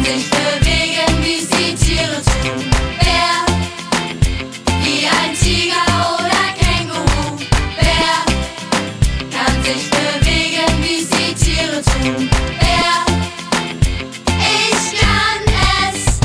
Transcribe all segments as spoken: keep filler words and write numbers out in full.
sich bewegen, wie sie Tiere tun. Wer, wie ein Tiger oder Känguru. Wer kann sich bewegen, wie sie Tiere tun. Wer, ich kann es.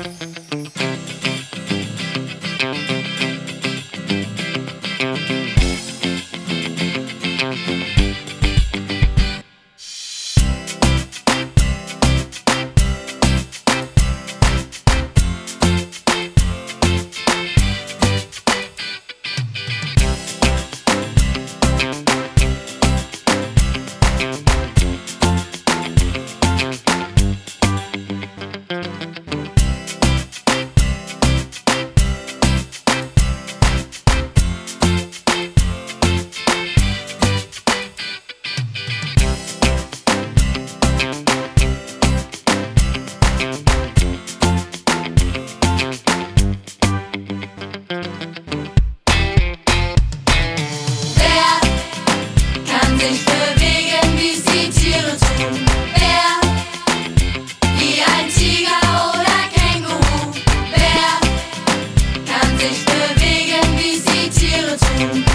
Sich bewegen, wie sie Tiere tun. Wer, wie ein Tiger oder Känguru. Wer kann sich bewegen, wie sie Tiere tun.